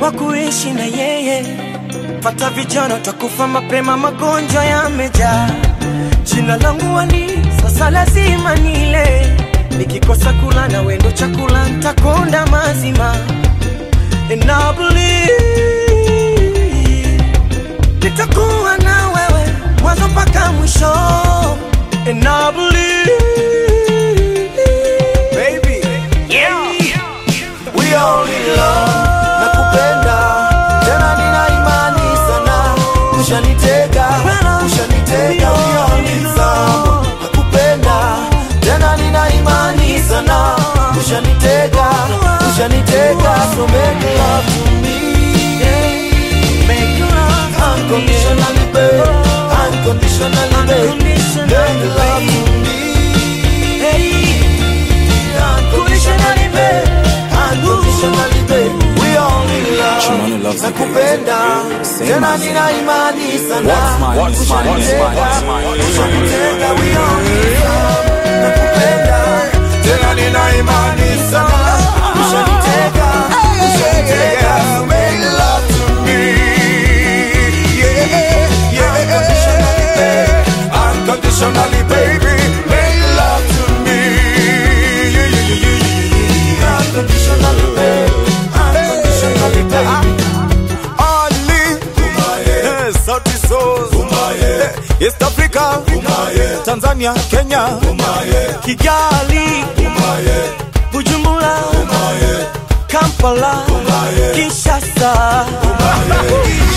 wa kuishi na yeye. Pata vijana utakufa mapema, magonjwa yamejaa. Jina langu wali, sasa lazima nile. Nikikosa kula na wendo chakula nitakonda mazima. And I believe nitakuwa na wewe mwanzo mpaka mwisho. And I believe, baby, yeah, we all in love. Nakupenda tena nina imani sana. Ushanitega, ushanitega, we all in love. Nakupenda tena nina imani sana. Ushanitega, ushanitega, so make love to me. Make love unconditionally, babe. Unconditionally, babe. Make love to me. Unconditionally, babe. Unconditionally, babe. We all in love. Nakupenda tena nina imani sana. Ushanitega, ushanitega, we all in love. Nakupenda tena nina imani sana. Ushanitega, ushanitega, make love to me. Yeah, yeah, unconditionally, babe. Unconditionally, baby, make love to me. Yeah, yeah, yeah, yeah. Unconditionally, babe. Unconditionally, baby. Ali, Sauti Sol, East Africa, Tanzania, Kenya, Kigali, Bujumbura, Kampala, Kinshasa.